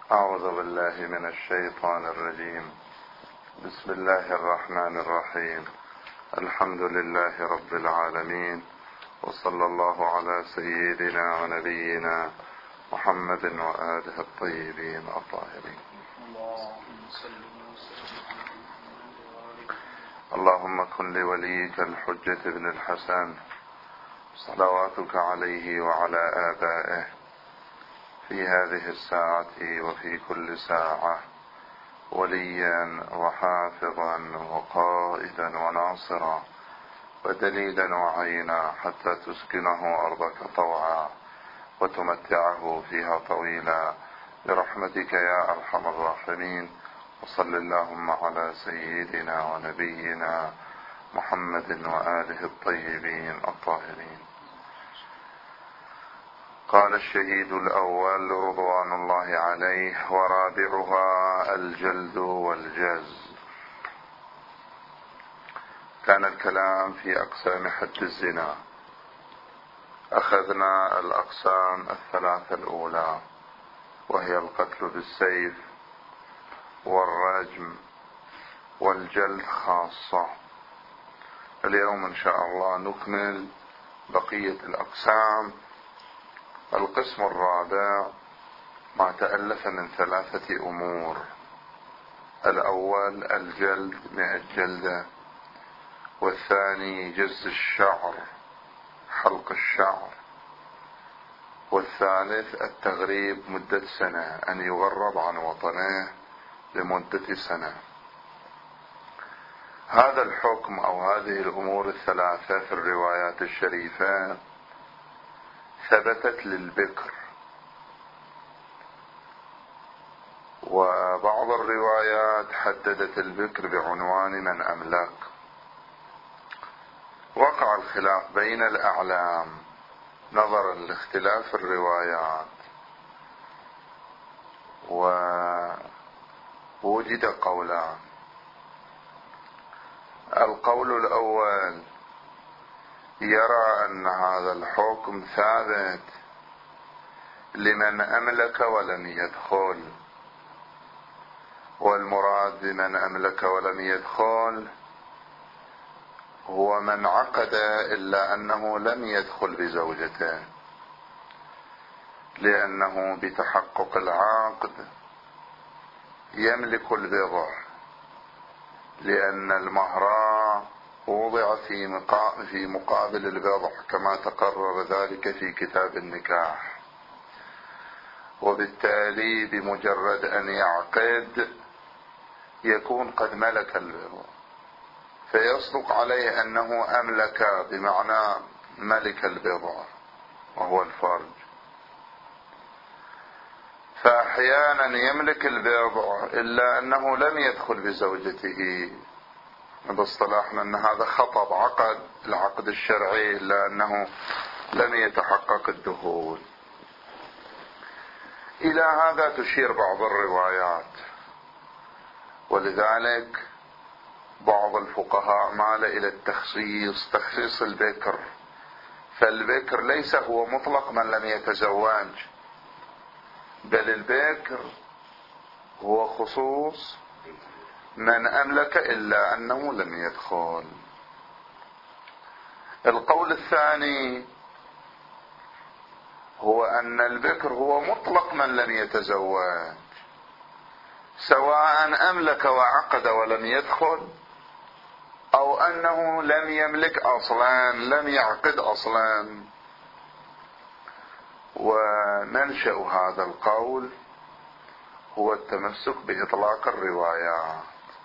أعوذ بالله من الشيطان الرجيم. بسم الله الرحمن الرحيم. الحمد لله رب العالمين، وصلى الله على سيدنا ونبينا محمد وآله الطيبين الطاهرين. اللهم كن لوليك الحجة بن الحسن صلواتك عليه وعلى آبائه في هذه الساعة وفي كل ساعة وليا وحافظا وقائدا وناصرا ودليلا وعينا، حتى تسكنه أرضك طوعا وتمتعه فيها طويلا برحمتك يا أرحم الراحمين. وصل اللهم على سيدنا ونبينا محمد وآله الطيبين الطاهرين. قال الشهيد الأول رضوان الله عليه: ورابعها الجلد والجز. كان الكلام في أقسام حد الزنا. أخذنا الأقسام الثلاثة الأولى، وهي القتل بالسيف والرجم والجلد خاصة. اليوم إن شاء الله نكمل بقية الأقسام. القسم الرابع ما تألف من ثلاثة أمور: الأول الجلد 100 جلدة، والثاني جز الشعر حلق الشعر، والثالث التغريب مدة سنة، أن يغرب عن وطنه لمدة سنة. هذا الحكم أو هذه الأمور الثلاثة في الروايات الشريفة ثبتت للبكر، وبعض الروايات حددت البكر بعنوان من أملك. وقع الخلاف بين الأعلام نظرا لاختلاف الروايات، ووجد قولان. القول الأول يرى أن هذا الحكم ثابت لمن أملك ولم يدخل، والمراد بمن أملك ولم يدخل هو من عقد إلا أنه لم يدخل بزوجته، لأنه بتحقق العقد يملك البضع، لأن المهر وضع في مقابل البضع كما تقرر ذلك في كتاب النكاح، وبالتالي بمجرد أن يعقد يكون قد ملك البضع، فيصدق عليه أنه أملك بمعنى ملك البضع وهو الفرج. فأحيانا يملك البضع إلا أنه لم يدخل بزوجته، باصطلاحنا أن هذا خطب عقد العقد الشرعي إلا أنه لم يتحقق الدخول. إلى هذا تشير بعض الروايات، ولذلك بعض الفقهاء مال إلى التخصيص، تخصيص البكر. فالبكر ليس هو مطلق من لم يتزوج، بل البكر هو خصوص من أملك إلا أنه لم يدخل. القول الثاني هو أن البكر هو مطلق من لم يتزوج، سواء أملك وعقد ولم يدخل، أو أنه لم يملك أصلا، لم يعقد أصلا. ومنشأ هذا القول هو التمسك بإطلاق الروايات.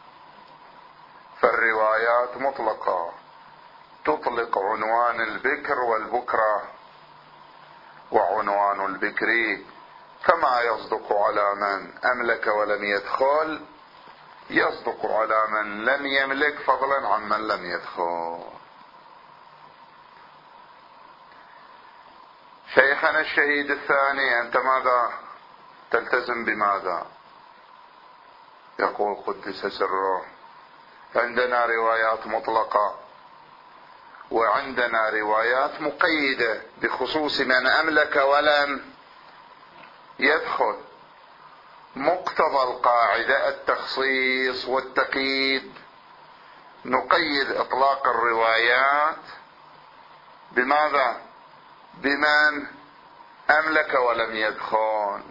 فالروايات مطلقة تطلق عنوان البكر والبكرة، وعنوان البكر كما يصدق على من أملك ولم يدخل يصدق على من لم يملك، فضلا عن من لم يدخل. شيخنا الشهيد الثاني، أنت ماذا تلتزم بماذا؟ يقول قدس سره: عندنا روايات مطلقة، وعندنا روايات مقيدة بخصوص من أملك ولم يدخل، مقتضى القاعدة التخصيص والتقييد. نقيد إطلاق الروايات بماذا؟ بمن أملك ولم يدخل.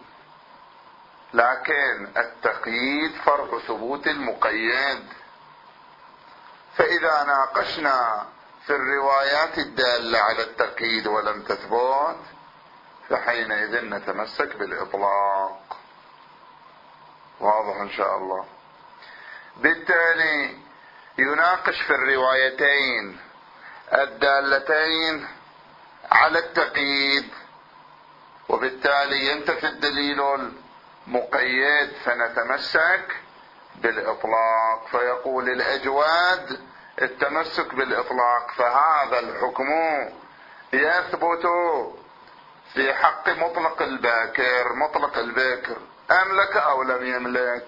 لكن التقييد فرع ثبوت المقيد. فإذا ناقشنا في الروايات الدالة على التقييد ولم تثبت، فحينئذ نتمسك بالإطلاق. واضح إن شاء الله. بالتالي يناقش في الروايتين الدالتين على التقييد، وبالتالي ينتفي الدليل المقيد، فنتمسك بالإطلاق. فيقول الأجواد التمسك بالإطلاق، فهذا الحكم يثبت في حق مطلق الباكر. مطلق الباكر أملك أو لم يملك.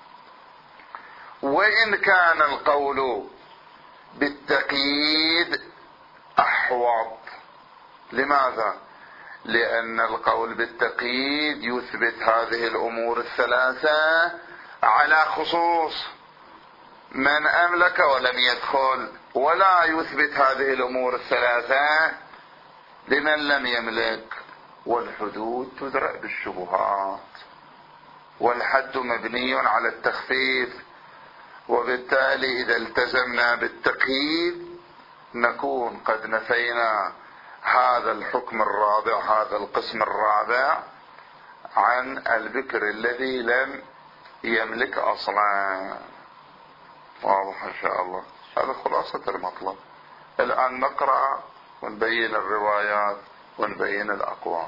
وإن كان القول بالتقييد أحوط. لماذا؟ لأن القول بالتقييد يثبت هذه الأمور الثلاثة على خصوص من أملك ولم يدخل، ولا يثبت هذه الأمور الثلاثة لمن لم يملك. والحدود تدرأ بالشبهات، والحد مبني على التخفيف. وبالتالي إذا التزمنا بالتقييد نكون قد نفينا هذا الحكم الرابع، هذا القسم الرابع، عن البكر الذي لم يملك أصلا. واضح إن شاء الله. هذا خلاصة المطلب. الآن نقرأ ونبين الروايات ونبين الأقوال.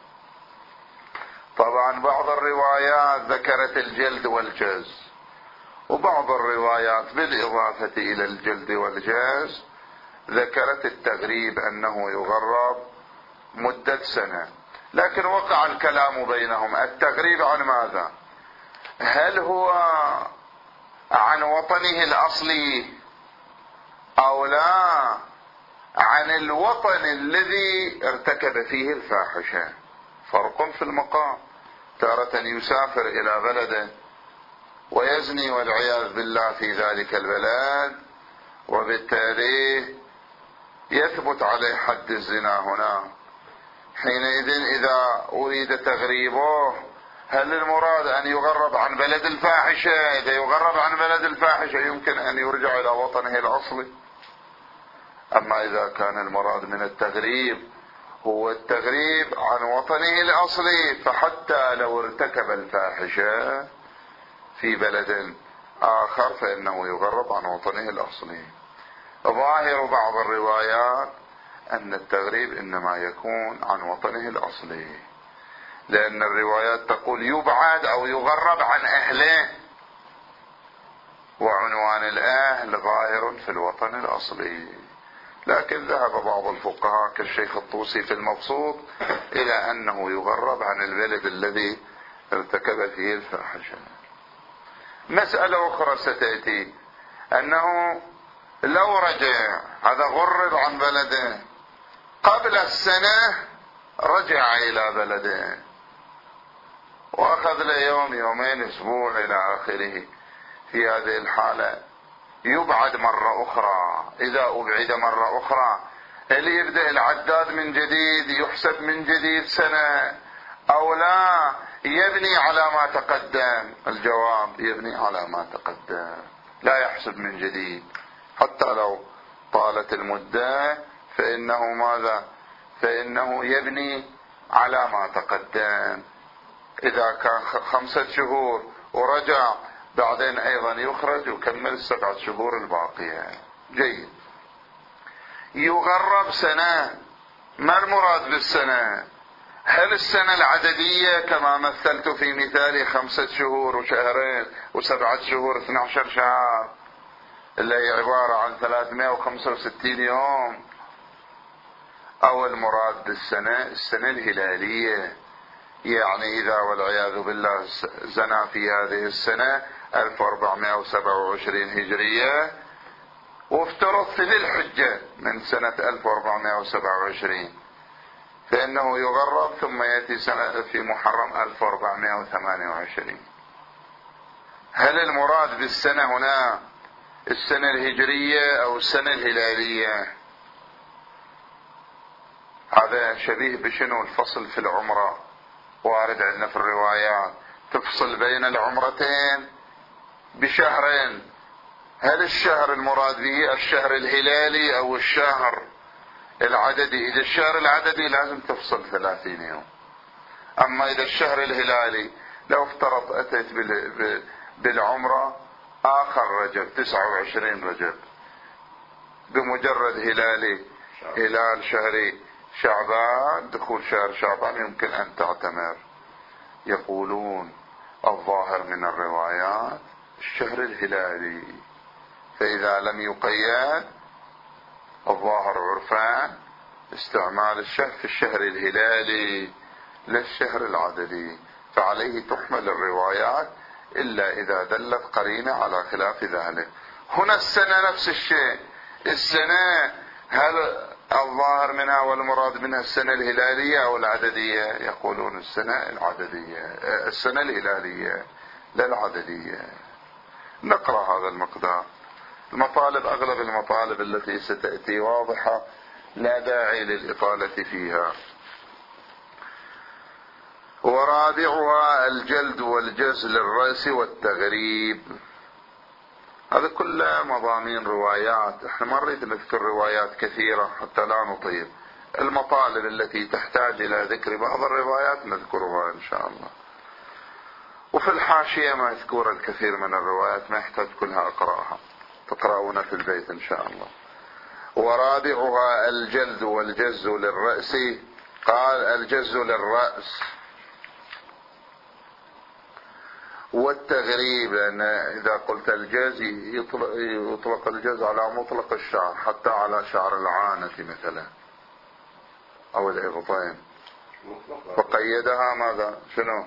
طبعا بعض الروايات ذكرت الجلد والجز، وبعض الروايات بالإضافة إلى الجلد والجز ذكرت التغريب، أنه يغرب مدة سنة. لكن وقع الكلام بينهم. التغريب عن ماذا؟ هل هو عن وطنه الأصلي أو لا عن الوطن الذي ارتكب فيه الفاحشة؟ فرق في المقام. تارة يسافر إلى بلده ويزني والعياذ بالله في ذلك البلد، وبالتالي يثبت عليه حد الزنا هنا. حينئذ إذا أريد تغريبه، هل المراد أن يغرب عن بلد الفاحشة؟ إذا يغرب عن بلد الفاحشة يمكن أن يرجع إلى وطنه الأصلي. أما إذا كان المراد من التغريب هو التغريب عن وطنه الأصلي، فحتى لو ارتكب الفاحشة في بلد آخر فإنه يغرب عن وطنه الأصلي. ظاهر بعض الروايات أن التغريب إنما يكون عن وطنه الأصلي، لأن الروايات تقول يبعد أو يغرب عن أهله، وعنوان الأهل ظاهر في الوطن الأصلي. لكن ذهب بعض الفقهاء كالشيخ الطوسي في المبسوط إلى أنه يغرب عن البلد الذي ارتكب فيه الفاحشة. مسألة أخرى ستأتي، أنه لو رجع، هذا غرب عن بلده قبل السنة، رجع إلى بلده وأخذ له يوم يومين أسبوع إلى آخره، في هذه الحالة يبعد مرة أخرى. إذا أبعد مرة أخرى هل يبدأ العداد من جديد، يحسب من جديد سنة، أو لا يبني على ما تقدم؟ الجواب يبني على ما تقدم، لا يحسب من جديد. حتى لو طالت المدة فإنه ماذا؟ فإنه يبني على ما تقدم. إذا كان 5 شهور ورجع بعدين أيضا يخرج ويكمل 7 شهور الباقية. جيد. يغرب سنة. ما المراد بالسنة؟ هل السنة العددية كما مثلت في مثالي 5 شهور وشهرين و7 شهور 12 شهر، اللي هي عبارة عن 365 يوم، أو المراد بالسنة السنة الهلالية؟ يعني إذا والعياذ بالله زنا في هذه السنة 1427 هجرية، وافترض في ذي الحجة من سنة 1427، فإنه يغرب ثم يأتي سنة في محرم 1428. هل المراد بالسنة هنا السنة الهجرية أو السنة الهلالية؟ هذا شبيه بشنو؟ الفصل في العمرة، وارد عندنا في الروايات تفصل بين العمرتين بشهرين، هل الشهر المراد به الشهر الهلالي أو الشهر العددي؟ إذا الشهر العددي لازم تفصل 30 يوم. أما إذا الشهر الهلالي، لو افترض أتيت بالعمرة آخر رجب 29 رجب، بمجرد هلال شهر شعبان، دخول شهر شعبان يمكن أن تعتمر. يقولون الظاهر من الروايات الشهر الهلالي، فإذا لم يقيد الظاهر عرفان استعمال الشهر في الشهر الهلالي لا الشهر العددي، فعليه تحمل الروايات إلا إذا دلت قرينة على خلاف ذلك. هنا السنة نفس الشيء، السنة هل الظاهر منها والمراد منها السنة الهلالية أو العددية؟ يقولون السنة العددية، السنة الهلالية لا العددية. نقرأ هذا المقدار. المطالب أغلب المطالب التي ستأتي واضحة، لا داعي للإطالة فيها. ورابعها الجلد والجزل للرأس والتغريب. هذا كله مضامين روايات، احنا ما نريد نذكر روايات كثيرة حتى لا نطيل. المطالب التي تحتاج إلى ذكر بعض الروايات نذكرها إن شاء الله. وفي الحاشية مذكور الكثير من الروايات، ما يحتاج كلها أقرأها، تقرأون في البيت إن شاء الله. ورابعها الجلد والجز للرأس. قال الجز للرأس والتغريب، لأن إذا قلت الجز يطلق الجز على مطلق الشعر، حتى على شعر العانة مثلا أو الإبطين، فقيدها ماذا؟ شنو؟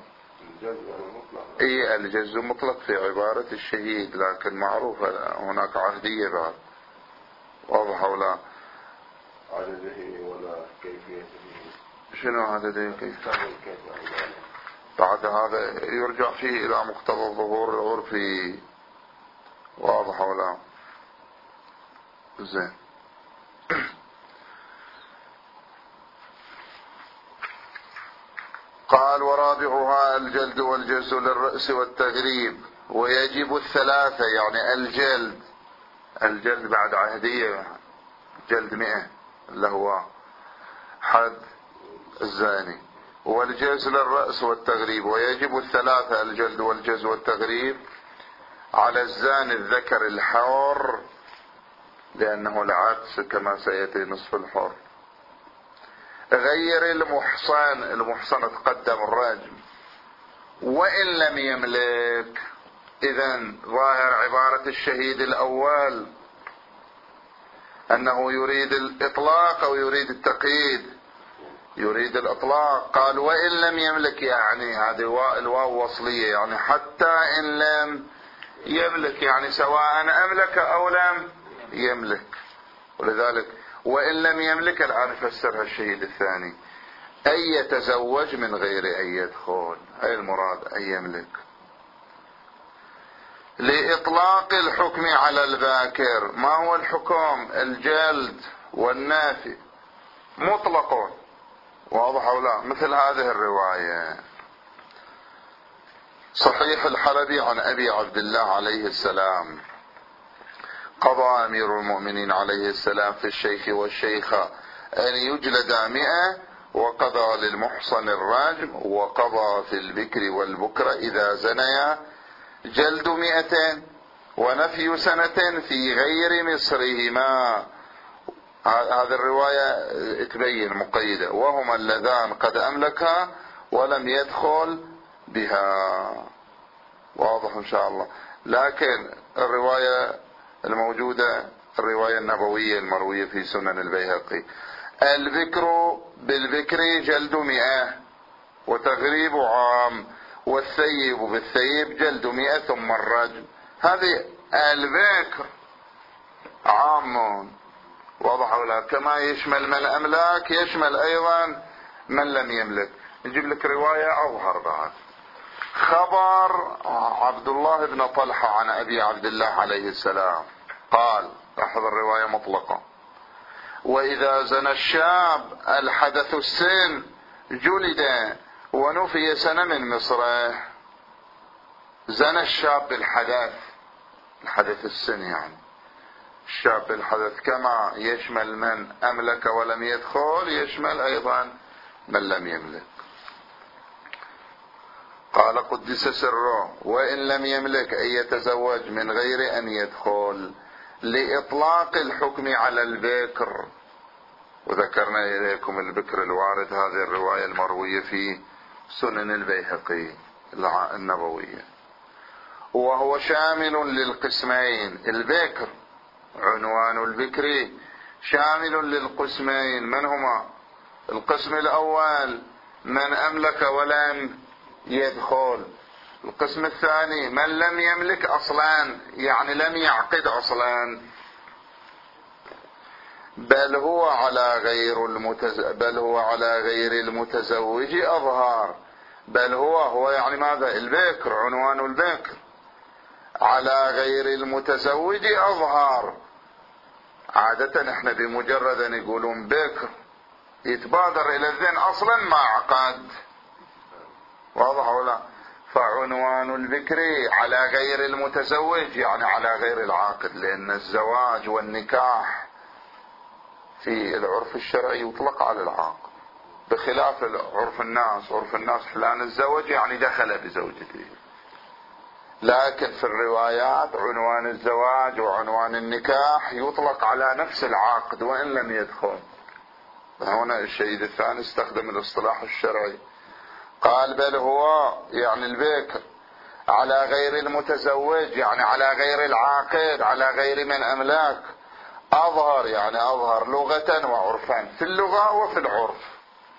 الجز مطلق في عبارة الشهيد، لكن معروف هناك عهدية بعد، واضح ولا؟ عدده ولا كيفيته. شنو عدده كيفيته؟ بعد هذا يرجع فيه إلى مقتضى الظهور العرفي، واضح ولا؟ زين. قال ورابعها الجلد والجز للرأس والتغريب، ويجب الثلاثة، يعني الجلد بعد عهدية، جلد 100 اللي هو حد الزاني، والجز للرأس والتغريب، ويجب الثلاثة الجلد والجز والتغريب على الزاني الذكر الحر، لأنه العكس كما سيأتي نصف الحر. غير المحصن تقدم الرجم وإن لم يملك. إذن ظاهر عبارة الشهيد الأول أنه يريد الإطلاق أو يريد التقييد؟ يريد الإطلاق. قال وإن لم يملك، يعني هذه الواو وصلية، يعني حتى إن لم يملك، يعني سواء أملك أو لم يملك. ولذلك وإن لم يملك الآن فسرها الشهيد الثاني، أن يتزوج من غير أن يدخل، أي المراد أن يملك. لإطلاق الحكم على الباكر. ما هو الحكم؟ الجلد والنافي مطلق، واضح أو لا؟ مثل هذه الرواية صحيح الحلبي عن أبي عبد الله عليه السلام: قضى أمير المؤمنين عليه السلام في الشيخ والشيخة أن يجلدا 100، وقضى للمحصن الرجم، وقضى في البكر والبكر إذا زنيا جلد 200 ونفي سنة في غير مصرهما. هذه الرواية تبين مقيدة: وهما اللذان قد أملكا ولم يدخل بها. واضح إن شاء الله. لكن الرواية الموجودة الرواية النبوية المروية في سنن البيهقي: البكر بالبكر جلد 100 وتغريب عام، والثيب بالثيب جلد 100 ثم الرجم. هذه البكر عام، واضح ولا؟ كما يشمل من أملاك يشمل أيضا من لم يملك. نجيب لك رواية أظهر بعد: خبر عبد الله بن طلحة عن أبي عبد الله عليه السلام قال، لاحظ الرواية مطلقة: وإذا زنى الشاب الحدث السن جلد ونفي سنة من مصره. زنى الشاب الحدث السن، يعني الشاب الحدث كما يشمل من أملك ولم يدخل يشمل أيضا من لم يملك. قال قدس سره: وإن لم يملك أن يتزوج من غير أن يدخل، لإطلاق الحكم على البكر. وذكرنا إليكم البكر الوارد هذه الرواية المروية في سنن البيهقي النبوية، وهو شامل للقسمين. البكر عنوان البكر شامل للقسمين. من هما؟ القسم الأول من أملك ولم يدخل. القسم الثاني من لم يملك أصلا، يعني لم يعقد أصلا، بل هو على غير المتزوج أظهر. بل هو يعني ماذا؟ البكر، عنوان البكر على غير المتزوج أظهر. عادة احنا بمجرد ان يقولون بكر يتبادر الى الذهن اصلا ما عقد، واضح ولا؟ فعنوان البكر على غير المتزوج يعني على غير العاقد، لان الزواج والنكاح في العرف الشرعي يطلق على العاقد، بخلاف عرف الناس. عرف الناس فلان الزوج يعني دخل بزوجته، لكن في الروايات عنوان الزواج وعنوان النكاح يطلق على نفس العاقد وإن لم يدخل. هنا الشهيد الثاني استخدم الاصطلاح الشرعي، قال بل هو يعني البكر على غير المتزوج يعني على غير العاقد، على غير من أملاك، أظهر يعني أظهر لغة وعرفا، في اللغة وفي العرف.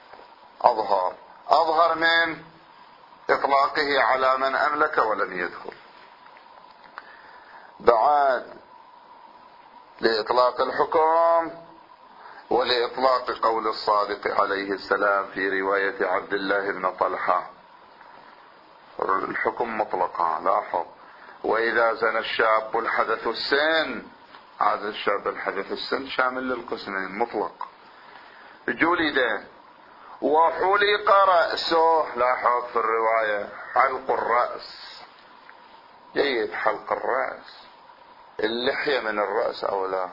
أظهر من إطلاقه على من أملك ولم يدخل. بعد لإطلاق الحكم ولإطلاق قول الصادق عليه السلام في رواية عبد الله بن طلحة، الحكم مطلقا. لاحظ: وإذا زنى الشاب الحدث السن، هذا الشاب الحدث السن شامل للقسمين مطلق، جلد وحلق رأسه. لاحظ في الرواية حلق الرأس، جيد حلق الرأس. اللحية من الرأس أو لا؟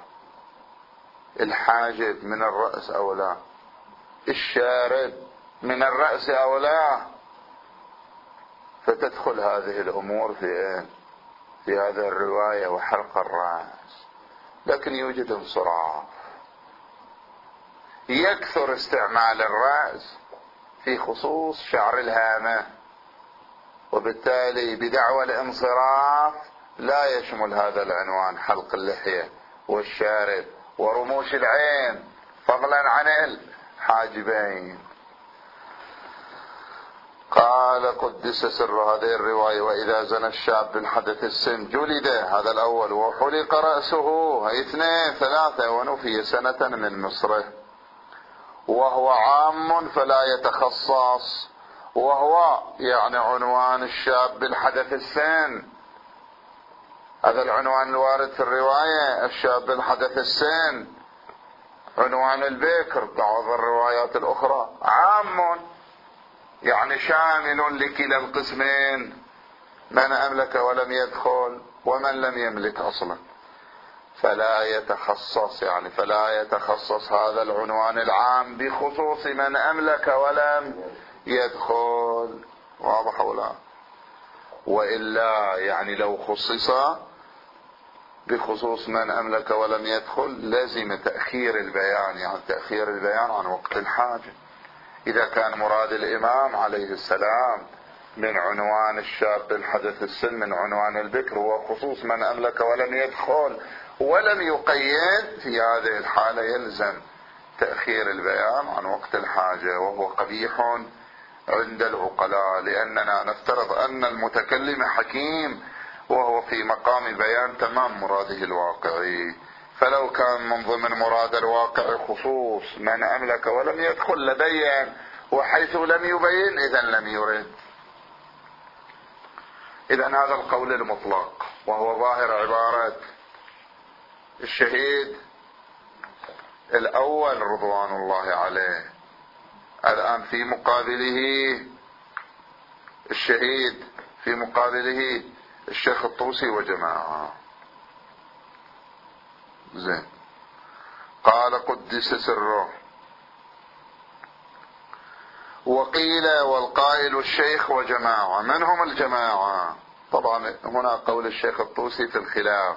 الحاجب من الرأس أو لا؟ الشارب من الرأس أو لا؟ فتدخل هذه الأمور في هذه الرواية وحلق الرأس. لكن يوجد انصراف، يكثر استعمال الرأس في خصوص شعر الهامة، وبالتالي بدعوى الانصراف لا يشمل هذا العنوان حلق اللحية والشارب ورموش العين، فضلا عن الحاجبين. قال قدس سر هذه الرواية: وإذا زنى الشاب بالحدث السن جلد، هذا الأول، وحلق رأسه، 2 3، ونفي سنة من مصره. وهو عام فلا يتخصص، وهو يعني عنوان الشاب بالحدث السن، هذا العنوان الوارد في الرواية، الشاب بالحدث السن. عنوان البكر بعض الروايات الأخرى عام، يعني شامل لكلا القسمين، من أملك ولم يدخل ومن لم يملك أصلا. فلا يتخصص، يعني فلا يتخصص هذا العنوان العام بخصوص من أملك ولم يدخل، واضح ولا؟ وإلا يعني لو خصص بخصوص من أملك ولم يدخل لازم تأخير البيان، يعني تأخير البيان عن وقت الحاجة. إذا كان مراد الإمام عليه السلام من عنوان الشاب بالحدث السن من عنوان البكر وخصوص من أملك ولم يدخل ولم يقيد، في هذه الحالة يلزم تأخير البيان عن وقت الحاجة، وهو قبيح عند العقلاء، لأننا نفترض أن المتكلم حكيم وهو في مقام بيان تمام مراده الواقعي. فلو كان من ضمن مراد الواقع خصوص من أملك ولم يدخل لبين، وحيث لم يبين إذن لم يرد. إذن هذا القول المطلق وهو ظاهر عبارة الشهيد الأول رضوان الله عليه. الآن في مقابله الشهيد، في مقابله الشيخ الطوسي وجماعة. زين. قال قدس سره. وقيل والقائل الشيخ وجماعة. من هم الجماعة؟ طبعا هنا قول الشيخ الطوسي في الخلاف.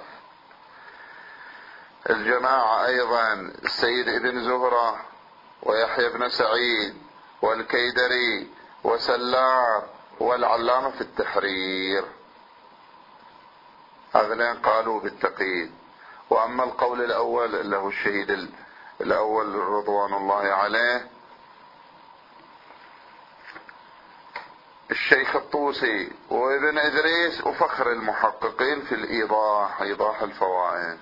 الجماعة أيضا السيد ابن زهرة ويحيى بن سعيد والكيدري وسلار والعلامة في التحرير، هذين قالوا بالتقييد. وأما القول الأول اللي هو الشهيد الأول رضوان الله عليه، الشيخ الطوسي وابن إدريس وفخر المحققين في الإيضاح، إيضاح الفوائد.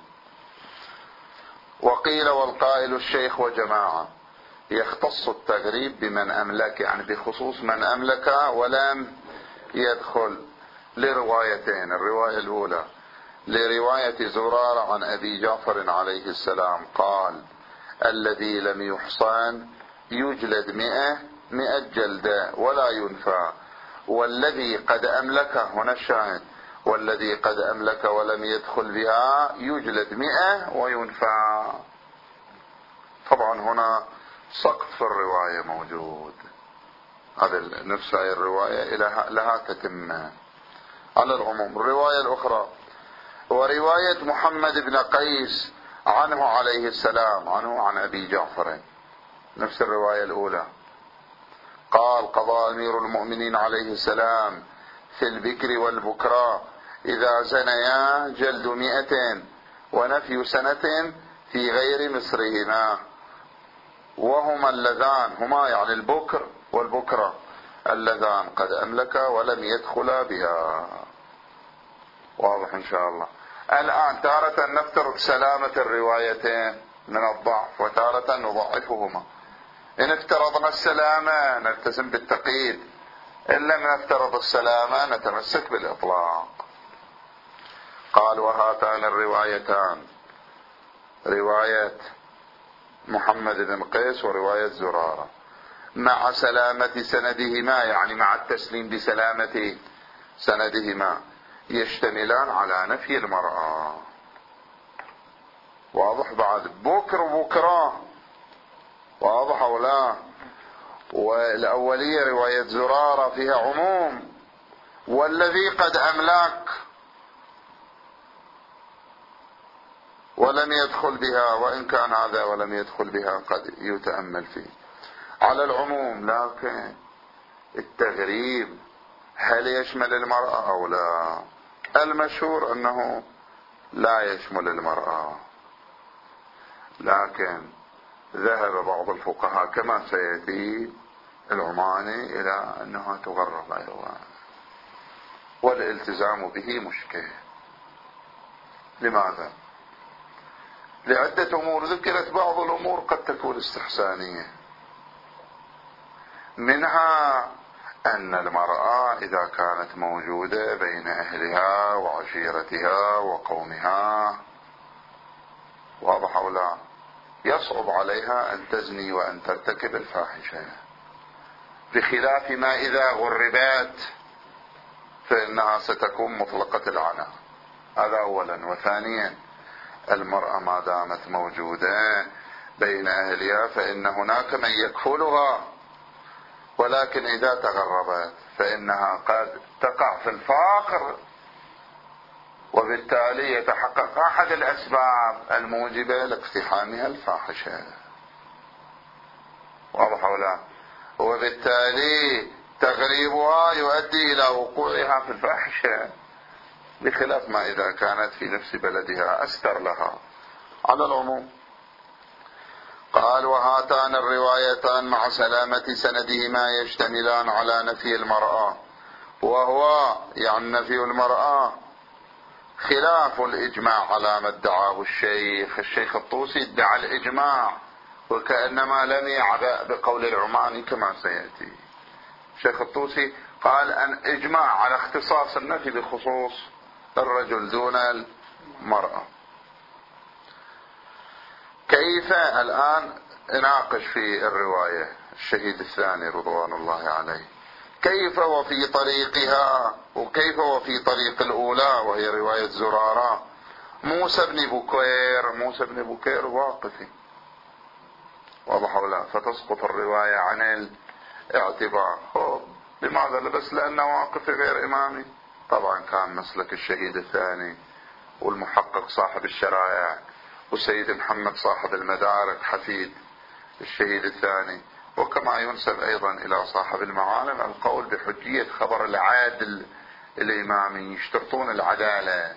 وقيل والقائل الشيخ وجماعة، يختص التغريب بمن أملك، يعني بخصوص من أملك ولم يدخل، لروايتين. الرواية الأولى لرواية زرارة عن أبي جعفر عليه السلام قال: الذي لم يحصن يجلد 100 جلدة ولا ينفى، والذي قد أملك، هنا الشاهد، والذي قد أملك ولم يدخل بها يجلد 100 وينفى. طبعا هنا سقط في الرواية موجود، هذا نفس هذه الرواية لها تتمة. على العموم الرواية الأخرى ورواية محمد بن قيس عنه عليه السلام، عنه عن أبي جعفر، نفس الرواية الأولى، قال: قضى أمير المؤمنين عليه السلام في البكر والبكرى إذا زنيا جلد 100 ونفي سنة في غير مصرهما، وهما اللذان، هما يعني البكر والبكرة، اللذان قد أملك ولم يدخلا بها. واضح إن شاء الله. الآن تارة نفترض سلامة الروايتين من الضعف، وتارة نضعفهما. إن افترضنا السلامة نلتزم بالتقييد، إن لم نفترض السلامة نتمسك بالإطلاق. قال: وهاتان الروايتان، رواية محمد بن قيس ورواية زرارة، مع سلامة سندهما، يعني مع التسليم بسلامة سندهما، يشتملان على نفي المرأة. واضح؟ بعد بكر وبكرة، واضح أو لا؟ والأولية رواية زرارة فيها عموم، والذي قد أملك ولم يدخل بها، وإن كان هذا ولم يدخل بها قد يتأمل فيه على العموم. لكن التغريب هل يشمل المرأة أو لا؟ المشهور أنه لا يشمل المرأة، لكن ذهب بعض الفقهاء كما سيأتي العماني إلى أنها تغرب أيضا، والالتزام به مشكل. لماذا؟ لعدة أمور. ذكرت بعض الأمور قد تكون استحسانية، منها أن المرأة إذا كانت موجودة بين أهلها وعشيرتها وقومها، واضح أو لا، يصعب عليها أن تزني وأن ترتكب الفاحشة، بخلاف ما إذا غربت فإنها ستكون مطلقة العنان. هذا أولا. وثانيا المرأة ما دامت موجودة بين أهلها فإن هناك من يكفلها، ولكن إذا تغربت فإنها قد تقع في الفقر، وبالتالي يتحقق أحد الأسباب الموجبة لاقتحامها الفاحشة. واضح أو لا؟ وبالتالي تغريبها يؤدي إلى وقوعها في الفاحشة، بخلاف ما إذا كانت في نفس بلدها أستر لها. على العموم قال: وهاتان الروايتان مع سلامة سندهما يشتملان على نفي المرأة، وهو يعني نفي المرأة خلاف الإجماع على ما ادعاه الشيخ الطوسي ادعى الإجماع، وكأنما لم يعبأ بقول العماني كما سيأتي. الشيخ الطوسي قال أن إجماع على اختصاص النفي بخصوص الرجل دون المرأة. كيف الآن نناقش في الرواية الشهيد الثاني رضوان الله عليه، كيف وفي طريقها وكيف وفي طريق الأولى وهي رواية زرارة موسى بن بكير. موسى بن بكير واقفي، واضح ولا؟ فتسقط الرواية عن الاعتبار. لماذا؟ بس لأنه واقفي غير إمامي. طبعا كان مسلك الشهيد الثاني والمحقق صاحب الشرائع وسيد محمد صاحب المدارك حفيد الشهيد الثاني. وكما ينسب أيضا إلى صاحب المعالم القول بحجية خبر العادل الإمامي، يشترطون العدالة.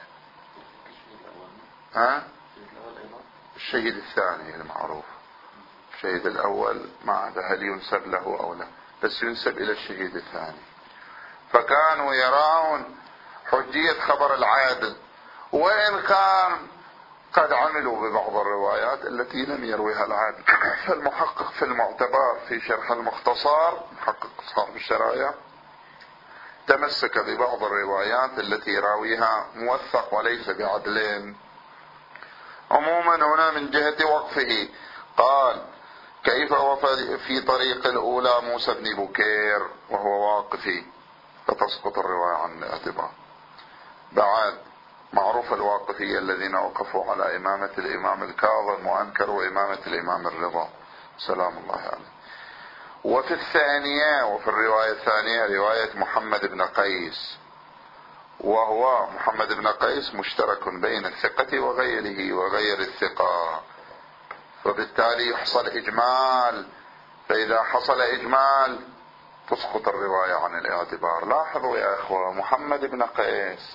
الشهيد الثاني المعروف، الشهيد الأول ما أدري هل ينسب له أو لا، بس ينسب إلى الشهيد الثاني. فكانوا يرون حجية خبر العادل، وإن كان قد عملوا ببعض الروايات التي لم يرويها العادل. فالمحقق في المعتبر في شرح المختصر محقق صاحب الشرائع تمسك ببعض الروايات التي يراويها موثق وليس بعدلين. عموما هنا من جهة وقفه قال كيف وفى في طريق الأولى موسى بن بكير وهو واقفي، فتسقط الرواية عن الاعتبار. بعد معروف الواقفية الذين وقفوا على إمامة الإمام الكاظم وأنكروا إمامة الإمام الرضا سلام الله عليه. وفي الثانية وفي الرواية الثانية رواية محمد بن قيس، وهو محمد بن قيس مشترك بين الثقة وغيره وغير الثقة، فبالتالي يحصل إجمال. فإذا حصل إجمال تسقط الرواية عن الاعتبار. لاحظوا يا أخوة، محمد بن قيس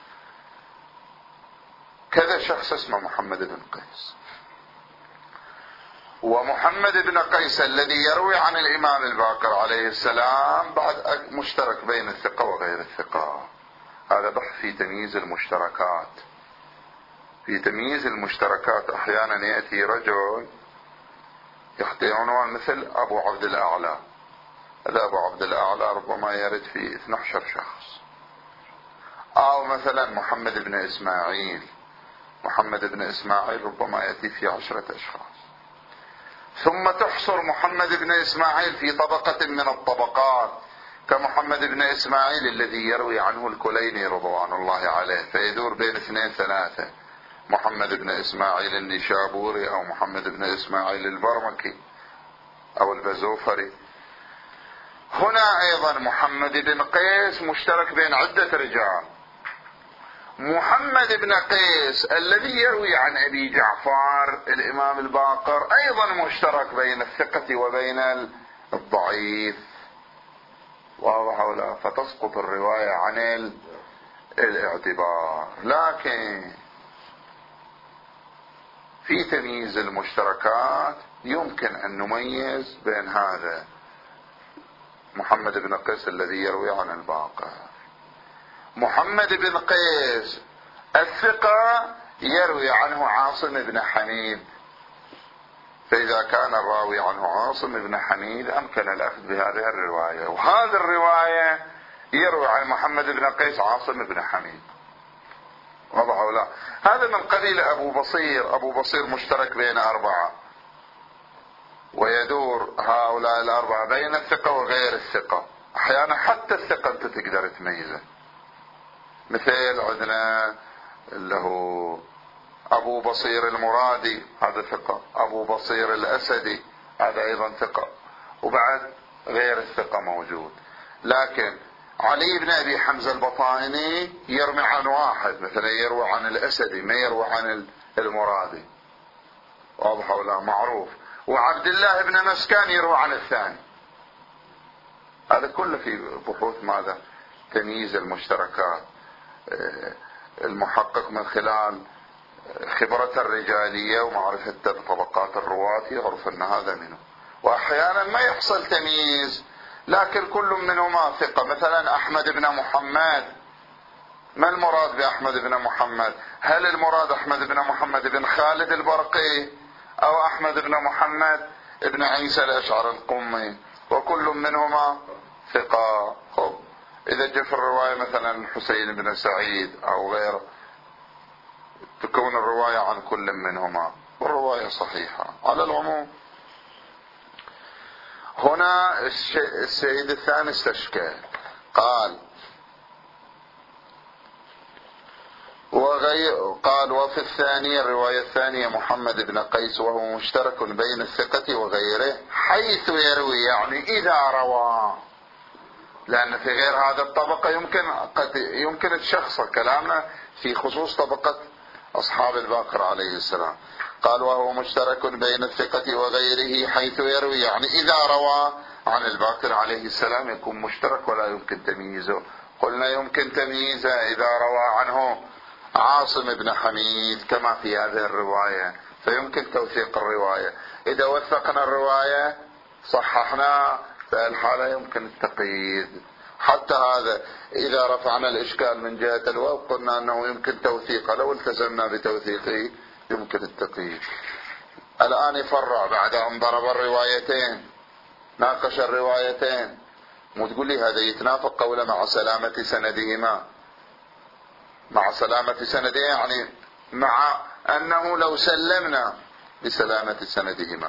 كذا شخص اسمه محمد بن قيس، ومحمد بن قيس الذي يروي عن الإمام الباقر عليه السلام بعد مشترك بين الثقة وغير الثقة. هذا بحث في تمييز المشتركات. في تمييز المشتركات أحيانا يأتي رجل يحتي عنوان مثل أبو عبد الأعلى. هذا أبو عبد الأعلى ربما يرد في 12 شخص. أو مثلا محمد بن إسماعيل، محمد بن إسماعيل ربما يأتي في 10 أشخاص. ثم تحصر محمد بن إسماعيل في طبقة من الطبقات كمحمد بن إسماعيل الذي يروي عنه الكليني رضوان الله عليه، فيدور بين 2 3، محمد بن إسماعيل النشابوري أو محمد بن إسماعيل البرمكي أو البزوفري. هنا أيضا محمد بن قيس مشترك بين عدة رجال. محمد بن قيس الذي يروي عن أبي جعفر الإمام الباقر أيضا مشترك بين الثقة وبين الضعيف، واضح ولا؟ فتسقط الرواية عن الاعتبار. لكن في تمييز المشتركات يمكن أن نميز بين هذا محمد بن قيس الذي يروي عن الباقر. محمد بن قيس الثقة يروي عنه عاصم بن حميد، فإذا كان الراوي عنه عاصم بن حميد أمكن الأخذ بهذه الرواية. وهذه الرواية يروي عن محمد بن قيس عاصم بن حميد، واضح ولا؟ هذا من قبيل أبو بصير. أبو بصير مشترك بين 4، ويدور هؤلاء 4 بين الثقة وغير الثقة. أحيانا حتى الثقة أنت تقدر تميزه. مثل عندنا اللي هو أبو بصير المرادي، هذا ثقة. أبو بصير الأسدي هذا أيضا ثقة. وبعد غير الثقة موجود. لكن علي بن أبي حمزة البطائني يروي عن واحد، مثلا يروي عن الأسدي ما يروي عن المرادي، واضح ولا؟ معروف. وعبد الله بن مسكان يروي عن الثاني. هذا كله في بحوث ماذا؟ تمييز المشتركات. المحقق من خلال خبرة الرجالية ومعرفة طبقات الرواة يعرف أن هذا منه. وأحيانا ما يحصل تمييز لكن كل منهما ثقة. مثلا أحمد بن محمد، ما المراد بأحمد بن محمد؟ هل المراد أحمد بن محمد بن خالد البرقي أو أحمد بن محمد بن عيسى الأشعر القمي؟ وكل منهما ثقة. إذا جاء في الرواية مثلا الحسين بن سعيد أو غيره تكون الرواية عن كل منهما والرواية صحيحة. على العموم هنا السيد الثاني استشكل قال وفي الثانية الرواية الثانية محمد بن قيس وهو مشترك بين الثقة وغيره حيث يروي، يعني إذا روى، لأن في غير هذا الطبقة يمكن تشخص كلامنا في خصوص طبقة أصحاب الباقر عليه السلام. قال وهو مشترك بين الثقة وغيره حيث يروي، يعني إذا روى عن الباقر عليه السلام يكون مشترك ولا يمكن تمييزه. قلنا يمكن تمييزه إذا روى عنه عاصم بن حميد كما في هذه الرواية فيمكن توثيق الرواية. إذا وثقنا الرواية صححنا في الحالة يمكن التقييد. حتى هذا إذا رفعنا الإشكال من جهة الواو قلنا أنه يمكن توثيقه، لو التزمنا بتوثيقه يمكن التقييد. الآن يفرع بعد أن ضرب الروايتين ناقش الروايتين، مو تقول لي هذا يتنافق قوله مع سلامة سندهما. مع سلامة سنده يعني مع أنه لو سلمنا بسلامة سندهما.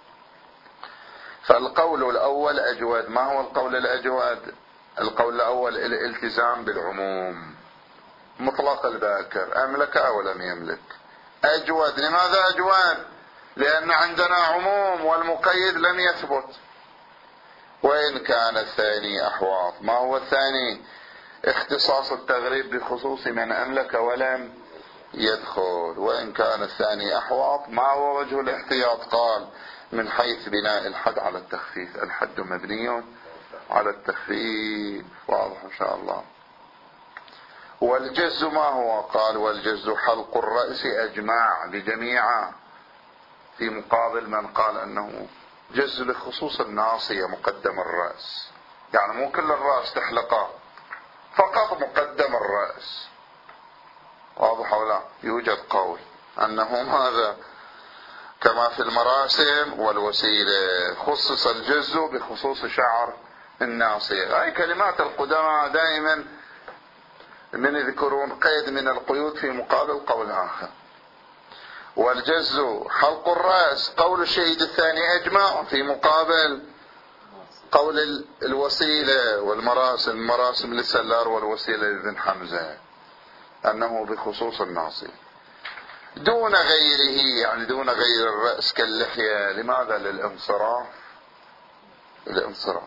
فالقول الأول أجود. ما هو القول الأجود؟ القول الأول الالتزام بالعموم، مطلق الباكر أملك أو لم يملك. أجود. لماذا أجود؟ لأن عندنا عموم والمقيد لم يثبت. وإن كان الثاني أحواط. ما هو الثاني؟ اختصاص التغريب بخصوص من أملك ولم يدخل. وإن كان الثاني أحواط. ما هو وجه الاحتياط؟ قال من حيث بناء الحد على التخفيف. الحد مبني على التخفيف. واضح إن شاء الله. والجز ما هو؟ قال والجز حلق الرأس أجماع لجميع، في مقابل من قال أنه جز لخصوص الناصية مقدم الرأس، يعني مو كل الرأس تحلقه، فقط مقدم الرأس. واضح ولا؟ يوجد قول أنه هذا كما في المراسم والوسيلة خصص الجز بخصوص شعر الناصية. هاي كلمات القدماء دائما من يذكرون قيد من القيود في مقابل قول آخر. والجز حلق الرأس قول الشهيد الثاني أجمع في مقابل قول الوسيلة والمراسم. المراسم للسلار والوسيلة لابن حمزة أنه بخصوص الناصية دون غيره، يعني دون غير الرأس كاللحية. لماذا؟ للانصراف. الانصراف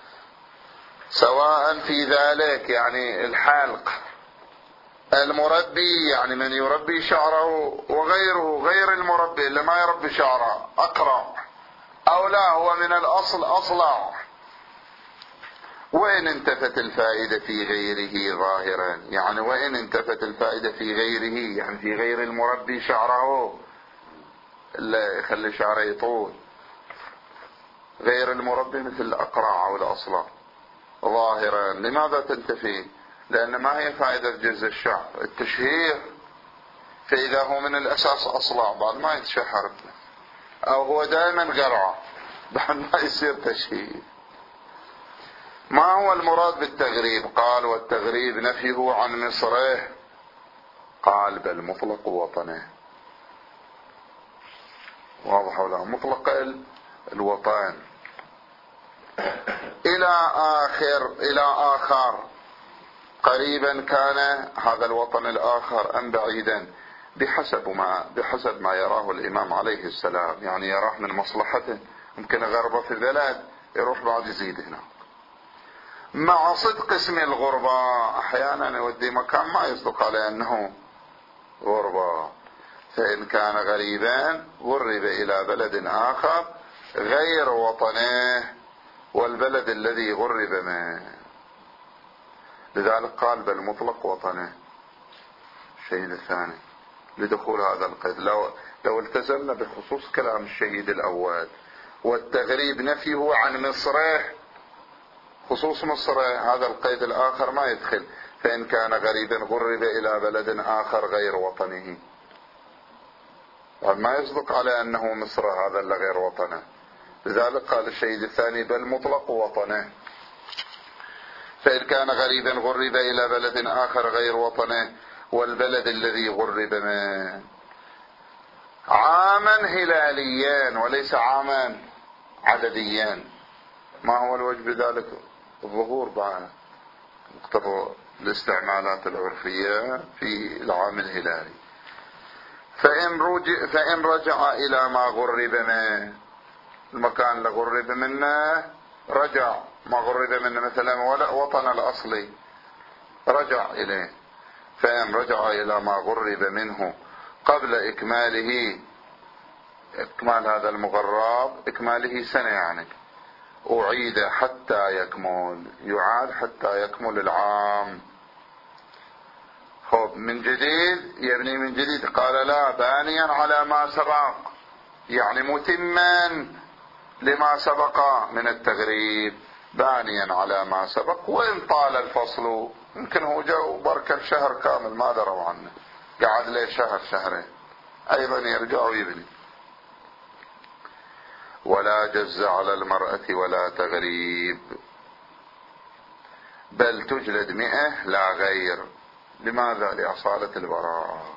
سواء في ذلك يعني الحلق المربي، يعني من يربي شعره، وغيره غير المربي اللي ما يربي شعره أقرع، أو لا هو من الأصل أصلع. وإن انتفت الفائدة في غيره ظاهرا، يعني وإن انتفت الفائدة في غيره، يعني في غير المربي شعره لا يخلي شعره يطول، غير المربي مثل الأقرع أو الأصلع ظاهرا. لماذا تنتفي؟ لأن ما هي فائدة جز الشعر؟ التشهير. فإذا هو من الأساس أصلع بعد ما يتشهر، أو هو دائما قرع بعد ما يصير تشهير. ما هو المراد بالتغريب؟ قال والتغريب نفيه عن مصره. قال بل مطلق وطنه. واضح ولا؟ مطلق الوطن إلى آخر قريبا كان هذا الوطن الآخر أم بعيدا بحسب ما يراه الإمام عليه السلام، يعني يراه من مصلحته. ممكن غربة في البلد يروح بعد يزيد هنا. مع صدق اسم الغربة أحيانا يودي مكان ما يصدق عليه أنه غربة. فإن كان غريبا غرب إلى بلد آخر غير وطنه والبلد الذي غرب منه. لذلك قال بل مطلق وطنه. الشهيد الثاني لدخول هذا القيد. لو التزمنا بخصوص كلام الشهيد الأول والتغريب نفيه عن مصره خصوص مصره، هذا القيد الآخر ما يدخل. فإن كان غريبا غرب إلى بلد آخر غير وطنه، ما يصدق على أنه مصر هذا اللي غير وطنه. لذلك قال الشهيد الثاني بل مطلق وطنه. فإن كان غريبا غرب إلى بلد آخر غير وطنه والبلد الذي غرب منه عاما هلاليا وليس عاما عدديا. ما هو الوجه بذلك؟ الظهور بعد مقتضى الاستعمالات العرفية في العام الهلالي. فإن رجع إلى ما غرب منه، المكان اللي غرب منه رجع، ما غرب منه مثلا وطن الأصلي رجع إليه، فإن رجع إلى ما غرب منه قبل إكمال هذا المغرب، إكماله سنة يعني، أعيد حتى يكمل، يعاد حتى يكمل العام. خب من جديد يبني من جديد. قال لا، بانيا على ما سبق، يعني متما لما سبق من التغريب، بانيا على ما سبق. وإن طال الفصل، يمكن هو جو بركة شهر كامل ما دروا عنه، قعد له شهر شهرين، أيضا يرجع ويبني. ولا جز على المرأة ولا تغريب، بل تجلد 100 لا غير. لماذا؟ لأصالة البراءة.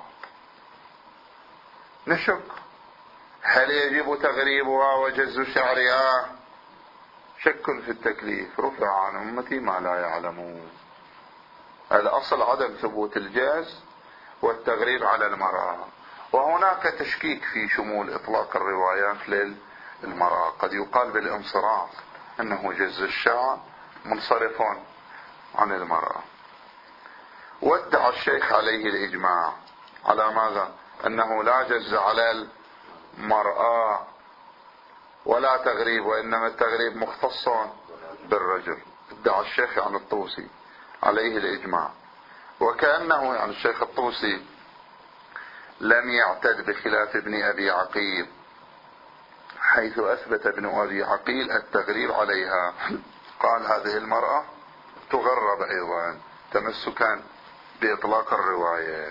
نشك هل يجب تغريبها وجز شعرها؟ شك في التكليف، رفع عن أمتي ما لا يعلمون. الأصل عدم ثبوت الجز والتغريب على المرأة، وهناك تشكيك في شمول إطلاق الروايات للمرأة. قد يقال بالانصراف أنه جز الشعر منصرف عن المرأة. وادعى الشيخ عليه الإجماع على ماذا؟ أنه لا جز على المرأة ولا تغريب، وإنما التغريب مختص بالرجل. ادعى الشيخ عن الطوسي عليه الإجماع، وكأنه يعني الشيخ الطوسي لم يعتد بخلاف ابن أبي عقيل، حيث أثبت ابن أبي عقيل التغريب عليها. قال هذه المرأة تغرب أيضا تمسكا بإطلاق الرواية.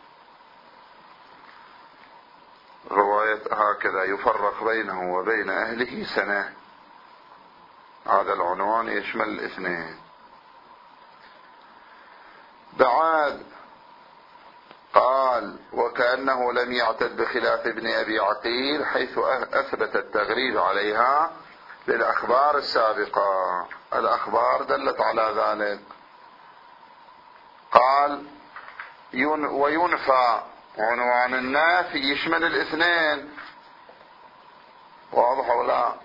رواية هكذا يفرق بينه وبين أهله سنة، هذا العنوان يشمل الاثنين. بعد قال وكأنه لم يعتد بخلاف ابن أبي عقيل، حيث أثبت التغريب عليها للأخبار السابقة. الأخبار دلت على ذلك. قال وينفى، عنوان النافي يشمل الاثنين، واضح ولا؟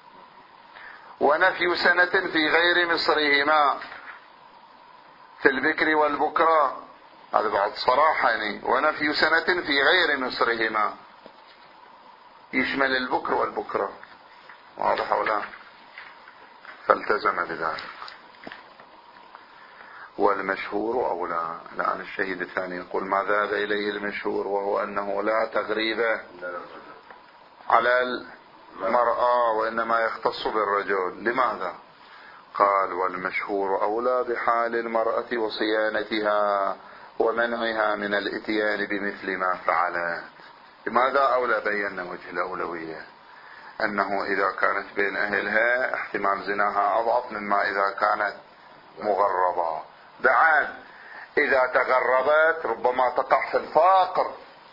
ونفي سنة في غير مصرهما في البكر والبكرة، هذا بعد صراحة يعني. ونفي سنة في غير مصرهما يشمل البكر والبكرة، واضح ولا؟ فالتزم بذلك. والمشهور أولى. الآن الشهيد الثاني يقول ما ذهب إليه المشهور، وهو أنه لا تغريب على المرأة وإنما يختص بالرجل. لماذا؟ قال والمشهور أولى بحال المرأة وصيانتها ومنعها من الاتيان بمثل ما فعلت. لماذا أولى؟ بينا وجه الأولوية، أنه إذا كانت بين أهلها احتمال زناها أضعف مما إذا كانت مغربة. بعد إذا تغربت ربما تقع في الفقر،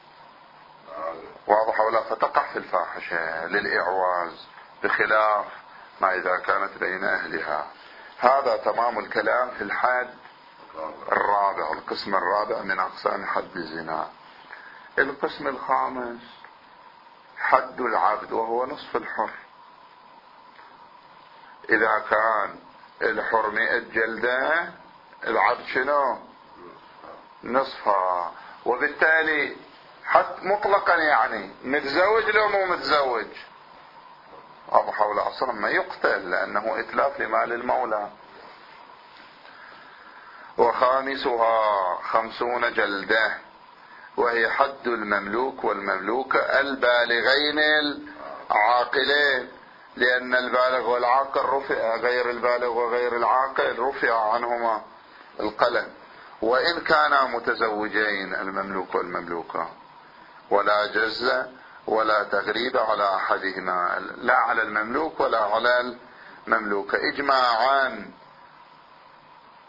واضح ولا؟ فتقع في الفاحشة للإعواز، بخلاف ما إذا كانت بين أهلها. هذا تمام الكلام في الحد الرابع، القسم الرابع من أقسام حد الزنا. القسم الخامس حد العبد، وهو نصف الحر. إذا كان الحر 100 جلدة، العبد شنو؟ نصفها. وبالتالي حتى مطلقا يعني متزوج لو مو متزوج، أبو حول أصلا ما يقتل، لأنه إتلاف لمال المولى. وخامسها 50 جلدة، وهي حد المملوك والمملوكة البالغين العاقلين، لأن البالغ والعاقل رفع، غير البالغ وغير العاقل رفع عنهما القلم. وإن كانا متزوجين المملوك والمملوكة. ولا جز ولا تغريب على أحدهما، لا على المملوك ولا على المملوكة إجماعا.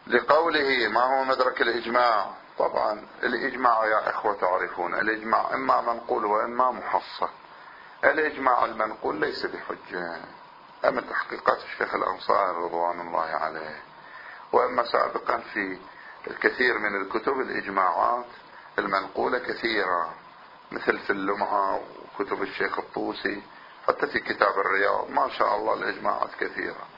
لقوله ما هو مدرك الإجماع. طبعا الإجماع يا إخوة تعرفون الإجماع إما منقول وإما محصل. الإجماع المنقول ليس بحجة، أما تحقيقات الشيخ الأنصاري رضوان الله عليه، وأما سابقا في الكثير من الكتب الإجماعات المنقولة كثيرة، مثل في اللمعة وكتب الشيخ الطوسي، حتى في كتاب الرياض ما شاء الله الإجماعات كثيرة.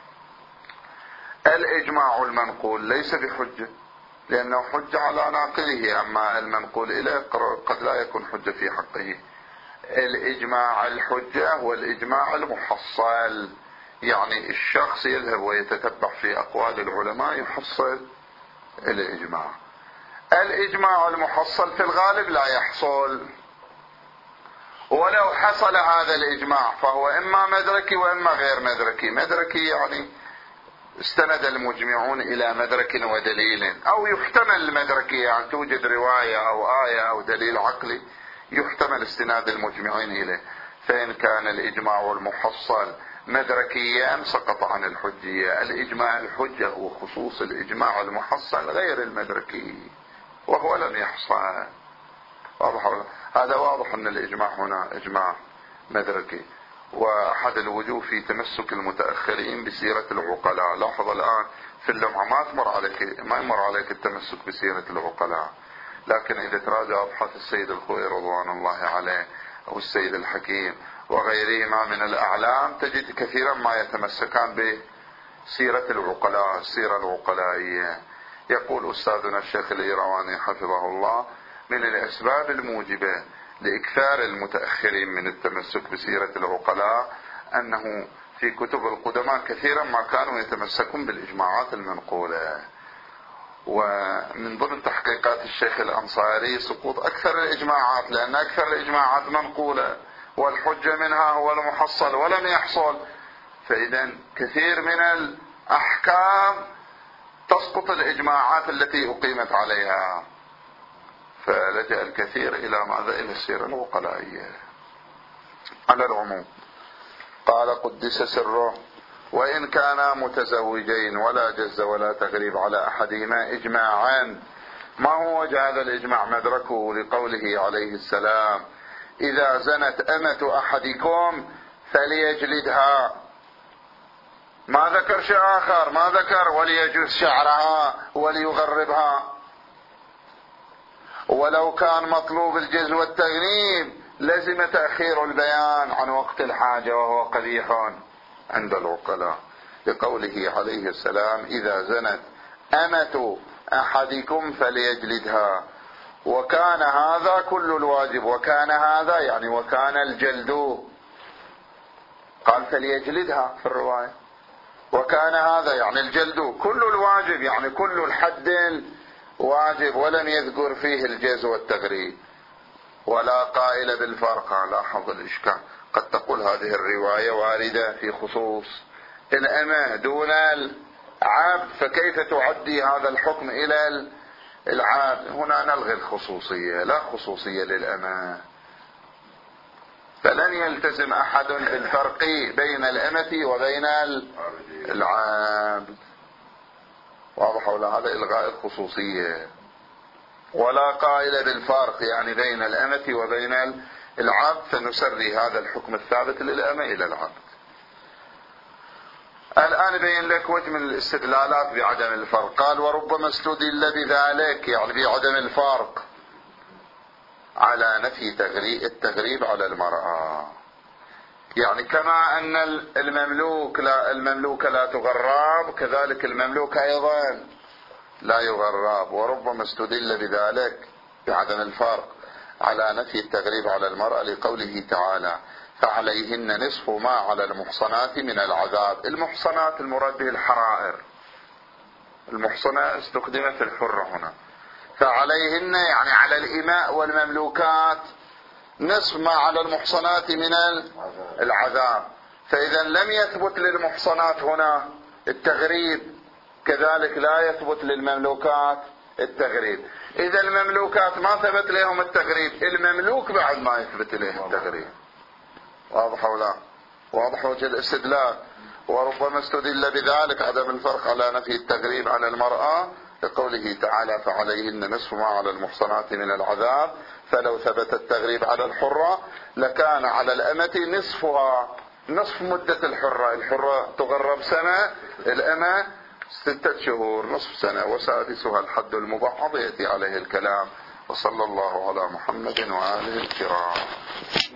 الإجماع المنقول ليس بحجة لأنه حجة على ناقله، أما المنقول إليه قد لا يكون حجة في حقه. الإجماع الحجة والإجماع المحصل، يعني الشخص يذهب ويتتبع في أقوال العلماء يحصل الإجماع. الإجماع المحصل في الغالب لا يحصل، ولو حصل هذا الإجماع فهو إما مدركي وإما غير مدركي. مدركي يعني استند المجمعون إلى مدرك ودليل، أو يحتمل المدركي يعني توجد رواية أو آية أو دليل عقلي يحتمل استناد المجمعين إليه. فإن كان الإجماع المحصل مدركيا سقط عن الحجية. الإجماع الحجة هو خصوص الإجماع المحصل غير المدركي، وهو لم يحصل. هذا واضح أن الإجماع هنا إجماع مدركي. وأحد الوجوه في تمسك المتأخرين بسيرة العقلاء، لاحظ الآن في اللمعة ما يمر عليك التمسك بسيرة العقلاء، لكن إذا تراجع أبحاث السيد الخوئي رضوان الله عليه أو السيد الحكيم وغيرهما من الأعلام تجد كثيرا ما يتمسكان بسيرة العقلاء، السيرة العقلائية. يقول أستاذنا الشيخ الإيرواني حفظه الله من الأسباب الموجبة لإكثار المتأخرين من التمسك بسيرة العقلاء أنه في كتب القدماء كثيرا ما كانوا يتمسكون بالإجماعات المنقولة. ومن ضمن تحقيقات الشيخ الأنصاري سقوط أكثر الإجماعات، لأن أكثر الإجماعات منقولة والحجة منها هو المحصل ولم يحصل. فإذا كثير من الأحكام تسقط الإجماعات التي أقيمت عليها، فلجأ الكثير إلى ماذا؟ إلى السيرة العقلائية. على العموم قال قدس سره: وإن كانا متزوجين ولا جز ولا تغريب على أحدهما إجماعا. ما هو وجه هذا الإجماع؟ مدركه لقوله عليه السلام: إذا زنت أمة أحدكم فليجلدها. ما ذكر شيء آخر، ما ذكر وليجز شعرها وليغربها. ولو كان مطلوب الجز والتغريب لزم تأخير البيان عن وقت الحاجة، وهو قبيح عند العقلاء، لقوله عليه السلام: إذا زنت أمة أحدكم فليجلدها. وكان هذا كل الواجب، وكان هذا يعني وكان الجلد، قال فليجلدها في الرواية، وكان هذا يعني الجلد كل الواجب يعني كل الحد واجب، ولم يذكر فيه الجز والتغريب. ولا قائل بالفرق. لاحظ الإشكال، قد تقول هذه الرواية واردة في خصوص الأمة دون العبد، فكيف تعدي هذا الحكم إلى العبد؟ هنا نلغي الخصوصية، لا خصوصية للأمة، فلن يلتزم أحد بالفرق بين الأمة وبين العبد. واضح ولا؟ هذا إلغاء الخصوصية. ولا قائل بالفرق يعني بين الأمة وبين العبد، فنسري هذا الحكم الثابت للأمة إلى العبد. الآن بين لك وجه من الاستدلالات بعدم الفرق. قال: وربما استدل بذلك يعني بعدم الفرق على نفي التغريب على المرأة، يعني كما أن المملوك لا تغرب، كذلك المملوك أيضا لا يغرب. وربما استدل بذلك بعدم الفرق على نفي التغريب على المرأة لقوله تعالى: فعليهن نصف ما على المحصنات من العذاب. المحصنات المراد به الحرائر، المحصنة استخدمت الحرة هنا. فعليهن يعني على الإماء والمملوكات نصف ما على المحصنات من العذاب. فإذا لم يثبت للمحصنات هنا التغريب، كذلك لا يثبت للمملوكات التغريب. إذا المملوكات ما ثبت لهم التغريب، المملوك بعد ما يثبت له التغريب. واضح ولا؟ واضح وجه الاستدلال. وربما استدل بذلك عدم الفرق على نفي التغريب على المرأة لقوله تعالى فعليهن نصف ما على المحصنات من العذاب، فلو ثبت التغريب على الحرة لكان على الأمة نصفها، نصف مدة الحرة تغرب سنة، الأمة 6 شهور، نصف سنة، وسادسها الحد المبعض يأتي عليه الكلام. وصلى الله على محمد وآله الكرام.